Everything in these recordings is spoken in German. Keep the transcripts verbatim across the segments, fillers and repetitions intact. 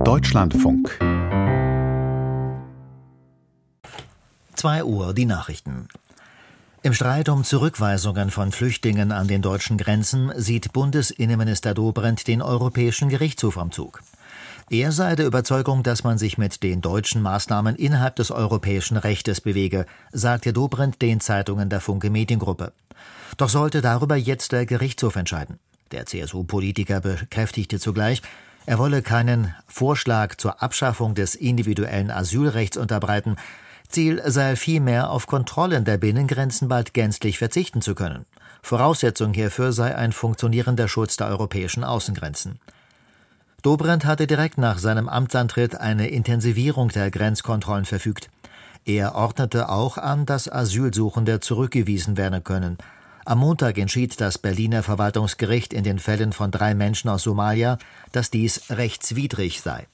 Deutschlandfunk. zwei Uhr, die Nachrichten. Im Streit um Zurückweisungen von Flüchtlingen an den deutschen Grenzen sieht Bundesinnenminister Dobrindt den Europäischen Gerichtshof am Zug. Er sei der Überzeugung, dass man sich mit den deutschen Maßnahmen innerhalb des europäischen Rechtes bewege, sagte Dobrindt den Zeitungen der Funke Mediengruppe. Doch sollte darüber jetzt der Gerichtshof entscheiden. Der C S U-Politiker bekräftigte zugleich, er wolle keinen Vorschlag zur Abschaffung des individuellen Asylrechts unterbreiten. Ziel sei vielmehr, auf Kontrollen der Binnengrenzen bald gänzlich verzichten zu können. Voraussetzung hierfür sei ein funktionierender Schutz der europäischen Außengrenzen. Dobrindt hatte direkt nach seinem Amtsantritt eine Intensivierung der Grenzkontrollen verfügt. Er ordnete auch an, dass Asylsuchende zurückgewiesen werden können. Am Montag entschied das Berliner Verwaltungsgericht in den Fällen von drei Menschen aus Somalia, dass dies rechtswidrig sei.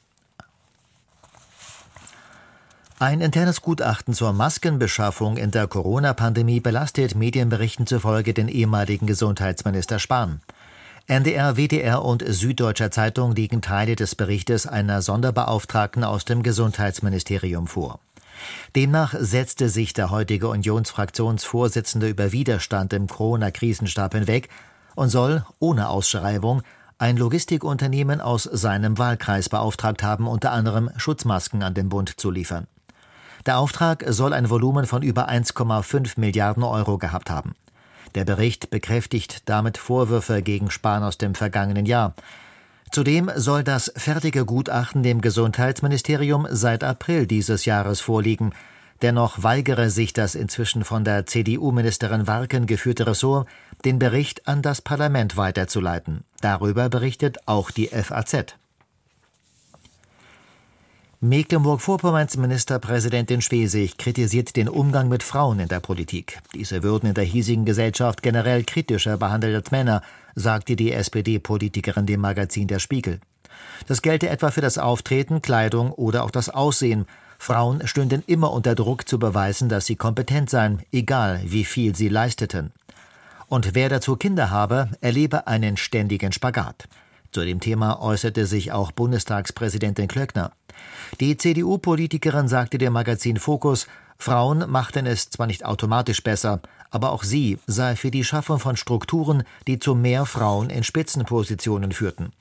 Ein internes Gutachten zur Maskenbeschaffung in der Corona-Pandemie belastet Medienberichten zufolge den ehemaligen Gesundheitsminister Spahn. N D R, W D R und Süddeutscher Zeitung liegen Teile des Berichtes einer Sonderbeauftragten aus dem Gesundheitsministerium vor. Demnach setzte sich der heutige Unionsfraktionsvorsitzende über Widerstand im Corona-Krisenstab hinweg und soll, ohne Ausschreibung, ein Logistikunternehmen aus seinem Wahlkreis beauftragt haben, unter anderem Schutzmasken an den Bund zu liefern. Der Auftrag soll ein Volumen von über eins Komma fünf Milliarden Euro gehabt haben. Der Bericht bekräftigt damit Vorwürfe gegen Spahn aus dem vergangenen Jahr. Zudem soll das fertige Gutachten dem Gesundheitsministerium seit April dieses Jahres vorliegen. Dennoch weigere sich das inzwischen von der C D U-Ministerin Warken geführte Ressort, den Bericht an das Parlament weiterzuleiten. Darüber berichtet auch die F A Z. Mecklenburg-Vorpommerns Ministerpräsidentin Schwesig kritisiert den Umgang mit Frauen in der Politik. Diese würden in der hiesigen Gesellschaft generell kritischer behandelt als Männer, sagte die S P D-Politikerin dem Magazin Der Spiegel. Das gelte etwa für das Auftreten, Kleidung oder auch das Aussehen. Frauen stünden immer unter Druck zu beweisen, dass sie kompetent seien, egal wie viel sie leisteten. Und wer dazu Kinder habe, erlebe einen ständigen Spagat. Zu dem Thema äußerte sich auch Bundestagspräsidentin Klöckner. Die C D U-Politikerin sagte dem Magazin Focus, Frauen machten es zwar nicht automatisch besser, aber auch sie sei für die Schaffung von Strukturen, die zu mehr Frauen in Spitzenpositionen führten.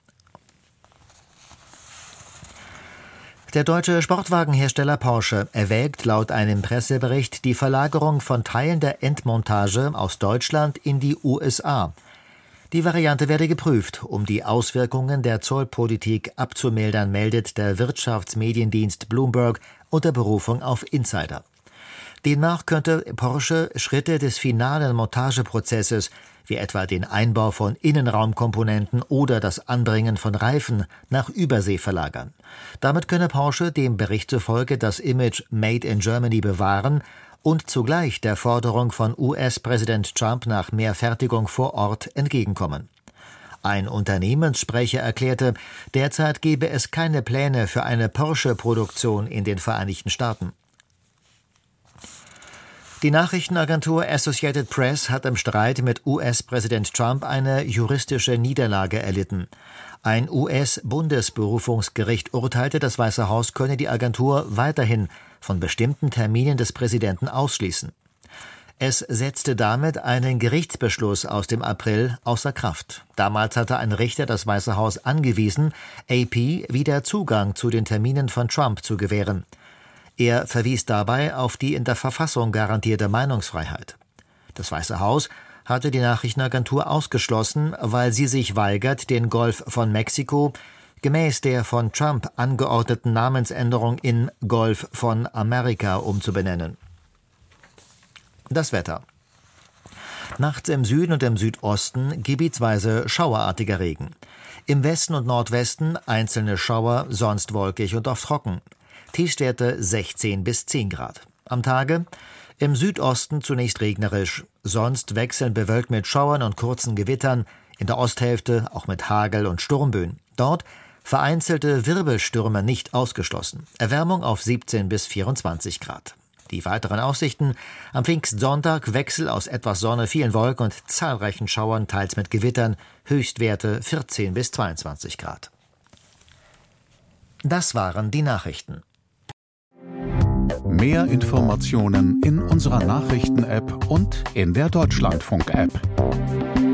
Der deutsche Sportwagenhersteller Porsche erwägt laut einem Pressebericht die Verlagerung von Teilen der Endmontage aus Deutschland in die U S A. Die Variante werde geprüft, um die Auswirkungen der Zollpolitik abzumildern, meldet der Wirtschaftsmediendienst Bloomberg unter Berufung auf Insider. Demnach könnte Porsche Schritte des finalen Montageprozesses, wie etwa den Einbau von Innenraumkomponenten oder das Anbringen von Reifen, nach Übersee verlagern. Damit könne Porsche dem Bericht zufolge das Image Made in Germany bewahren und zugleich der Forderung von U S-Präsident Trump nach mehr Fertigung vor Ort entgegenkommen. Ein Unternehmenssprecher erklärte, derzeit gebe es keine Pläne für eine Porsche-Produktion in den Vereinigten Staaten. Die Nachrichtenagentur Associated Press hat im Streit mit U S-Präsident Trump eine juristische Niederlage erlitten. Ein U S-Bundesberufungsgericht urteilte, das Weiße Haus könne die Agentur weiterhin von bestimmten Terminen des Präsidenten ausschließen. Es setzte damit einen Gerichtsbeschluss aus dem April außer Kraft. Damals hatte ein Richter das Weiße Haus angewiesen, A P wieder Zugang zu den Terminen von Trump zu gewähren. Er verwies dabei auf die in der Verfassung garantierte Meinungsfreiheit. Das Weiße Haus hatte die Nachrichtenagentur ausgeschlossen, weil sie sich weigert, den Golf von Mexiko gemäß der von Trump angeordneten Namensänderung in Golf von Amerika umzubenennen. Das Wetter. Nachts im Süden und im Südosten gebietsweise schauerartiger Regen. Im Westen und Nordwesten einzelne Schauer, sonst wolkig und oft trocken. Tiefstwerte sechzehn bis zehn Grad. Am Tage im Südosten zunächst regnerisch, sonst wechselnd bewölkt mit Schauern und kurzen Gewittern, in der Osthälfte auch mit Hagel und Sturmböen. Dort vereinzelte Wirbelstürme nicht ausgeschlossen. Erwärmung auf siebzehn bis vierundzwanzig Grad. Die weiteren Aussichten: am Pfingstsonntag Wechsel aus etwas Sonne, vielen Wolken und zahlreichen Schauern, teils mit Gewittern, Höchstwerte vierzehn bis zweiundzwanzig Grad. Das waren die Nachrichten. Mehr Informationen in unserer Nachrichten-App und in der Deutschlandfunk-App.